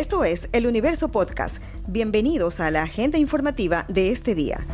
Esto es El Universo Podcast. Bienvenidos a la agenda informativa de este día.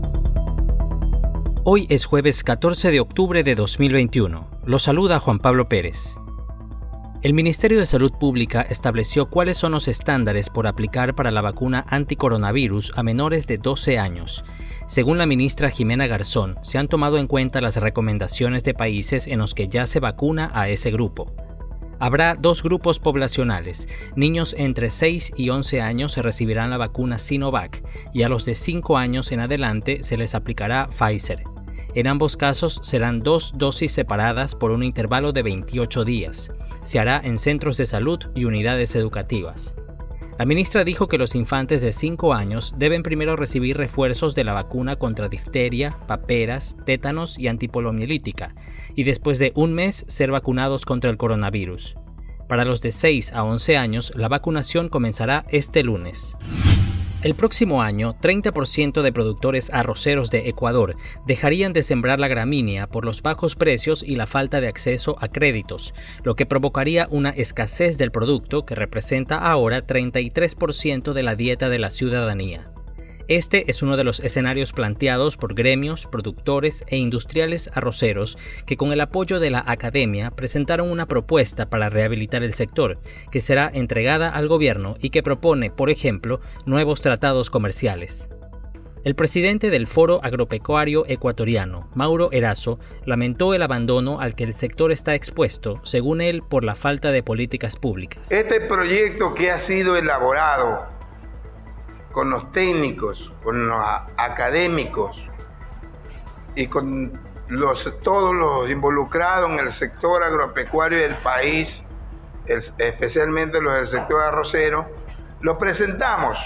Hoy es jueves 14 de octubre de 2021. Los saluda Juan Pablo Pérez. El Ministerio de Salud Pública estableció cuáles son los estándares por aplicar para la vacuna anticoronavirus a menores de 12 años. Según la ministra Jimena Garzón, se han tomado en cuenta las recomendaciones de países en los que ya se vacuna a ese grupo. Habrá dos grupos poblacionales. Niños entre 6 y 11 años se recibirán la vacuna Sinovac y a los de 5 años en adelante se les aplicará Pfizer. En ambos casos serán 2 dosis separadas por un intervalo de 28 días. Se hará en centros de salud y unidades educativas. La ministra dijo que los infantes de 5 años deben primero recibir refuerzos de la vacuna contra difteria, paperas, tétanos y antipoliomielítica, y después de un mes ser vacunados contra el coronavirus. Para los de 6 a 11 años, la vacunación comenzará este lunes. El próximo año, 30% de productores arroceros de Ecuador dejarían de sembrar la gramínea por los bajos precios y la falta de acceso a créditos, lo que provocaría una escasez del producto que representa ahora 33% de la dieta de la ciudadanía. Este es uno de los escenarios planteados por gremios, productores e industriales arroceros que con el apoyo de la academia presentaron una propuesta para rehabilitar el sector, que será entregada al gobierno y que propone, por ejemplo, nuevos tratados comerciales. El presidente del Foro Agropecuario Ecuatoriano, Mauro Erazo, lamentó el abandono al que el sector está expuesto, según él, por la falta de políticas públicas. Este proyecto que ha sido elaborado con los técnicos, con los académicos y con todos los involucrados en el sector agropecuario del país, especialmente los del sector arrocero, lo presentamos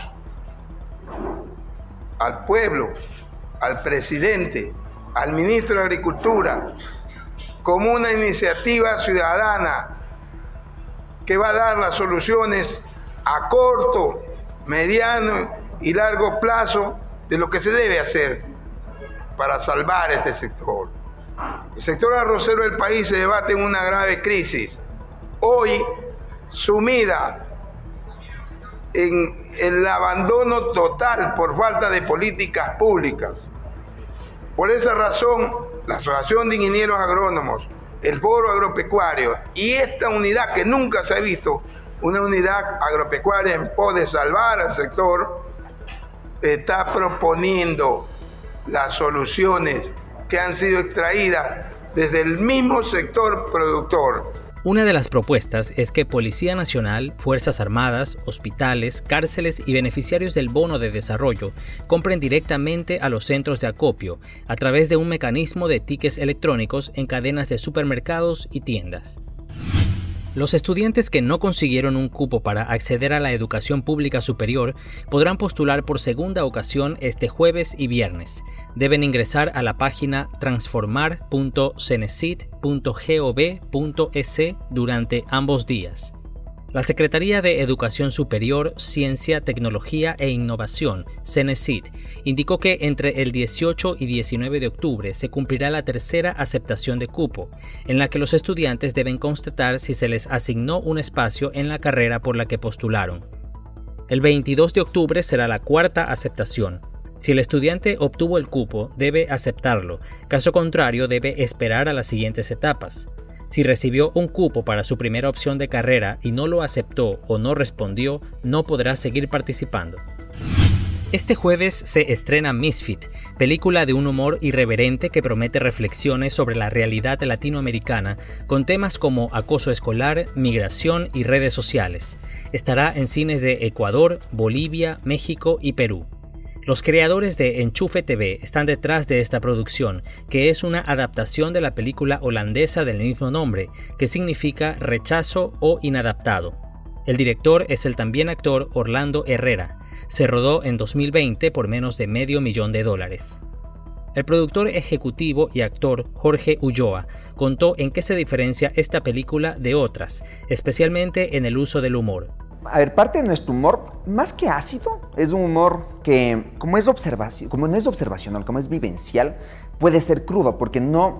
al pueblo, al presidente, al ministro de Agricultura, como una iniciativa ciudadana que va a dar las soluciones a corto, mediano y largo plazo de lo que se debe hacer para salvar este sector. El sector arrocero del país se debate en una grave crisis, hoy sumida en el abandono total por falta de políticas públicas. Por esa razón, la Asociación de Ingenieros Agrónomos, el Foro Agropecuario y esta unidad que nunca se ha visto, una unidad agropecuaria en pos de salvar al sector, está proponiendo las soluciones que han sido extraídas desde el mismo sector productor. Una de las propuestas es que Policía Nacional, Fuerzas Armadas, hospitales, cárceles y beneficiarios del bono de desarrollo compren directamente a los centros de acopio a través de un mecanismo de tickets electrónicos en cadenas de supermercados y tiendas. Los estudiantes que no consiguieron un cupo para acceder a la educación pública superior podrán postular por segunda ocasión este jueves y viernes. Deben ingresar a la página transformar.cenesit.gov.es durante ambos días. La Secretaría de Educación Superior, Ciencia, Tecnología e Innovación, CENESIT, indicó que entre el 18 y 19 de octubre se cumplirá la tercera aceptación de cupo, en la que los estudiantes deben constatar si se les asignó un espacio en la carrera por la que postularon. El 22 de octubre será la cuarta aceptación. Si el estudiante obtuvo el cupo, debe aceptarlo, caso contrario debe esperar a las siguientes etapas. Si recibió un cupo para su primera opción de carrera y no lo aceptó o no respondió, no podrá seguir participando. Este jueves se estrena Misfit, película de un humor irreverente que promete reflexiones sobre la realidad latinoamericana con temas como acoso escolar, migración y redes sociales. Estará en cines de Ecuador, Bolivia, México y Perú. Los creadores de Enchufe TV están detrás de esta producción, que es una adaptación de la película holandesa del mismo nombre, que significa rechazo o inadaptado. El director es el también actor Orlando Herrera. Se rodó en 2020 por menos de $500,000. El productor ejecutivo y actor Jorge Ulloa contó en qué se diferencia esta película de otras, especialmente en el uso del humor. A ver, parte de nuestro humor, más que ácido, es un humor que, como no es observacional, como es vivencial, puede ser crudo, porque no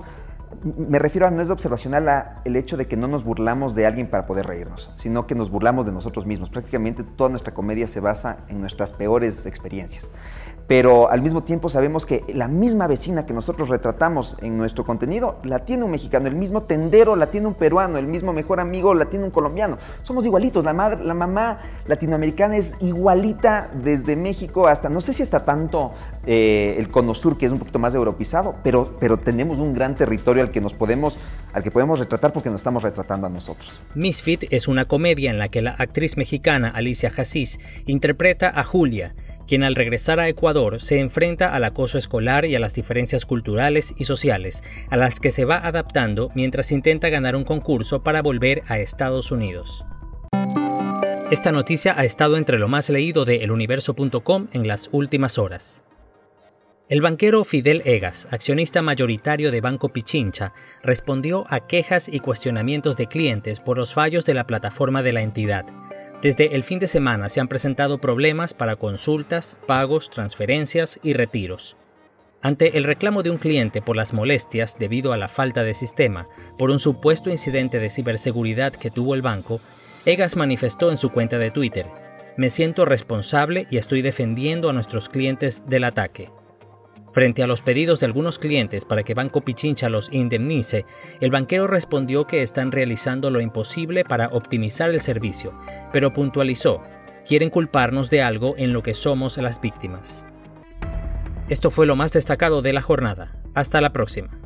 Me refiero a no es observacional el hecho de que no nos burlamos de alguien para poder reírnos, sino que nos burlamos de nosotros mismos. Prácticamente toda nuestra comedia se basa en nuestras peores experiencias. Pero al mismo tiempo sabemos que la misma vecina que nosotros retratamos en nuestro contenido la tiene un mexicano, el mismo tendero la tiene un peruano, el mismo mejor amigo la tiene un colombiano. Somos igualitos, la mamá latinoamericana es igualita desde México hasta, no sé si hasta tanto el Cono Sur, que es un poquito más europeizado, pero tenemos un gran territorio al que podemos retratar porque nos estamos retratando a nosotros. Misfit es una comedia en la que la actriz mexicana Alicia Jasís interpreta a Julia, quien al regresar a Ecuador se enfrenta al acoso escolar y a las diferencias culturales y sociales a las que se va adaptando mientras intenta ganar un concurso para volver a Estados Unidos. Esta noticia ha estado entre lo más leído de eluniverso.com en las últimas horas. El banquero Fidel Egas, accionista mayoritario de Banco Pichincha, respondió a quejas y cuestionamientos de clientes por los fallos de la plataforma de la entidad. Desde el fin de semana se han presentado problemas para consultas, pagos, transferencias y retiros. Ante el reclamo de un cliente por las molestias debido a la falta de sistema por un supuesto incidente de ciberseguridad que tuvo el banco, Egas manifestó en su cuenta de Twitter: "Me siento responsable y estoy defendiendo a nuestros clientes del ataque". Frente a los pedidos de algunos clientes para que Banco Pichincha los indemnice, el banquero respondió que están realizando lo imposible para optimizar el servicio, pero puntualizó: "Quieren culparnos de algo en lo que somos las víctimas". Esto fue lo más destacado de la jornada. Hasta la próxima.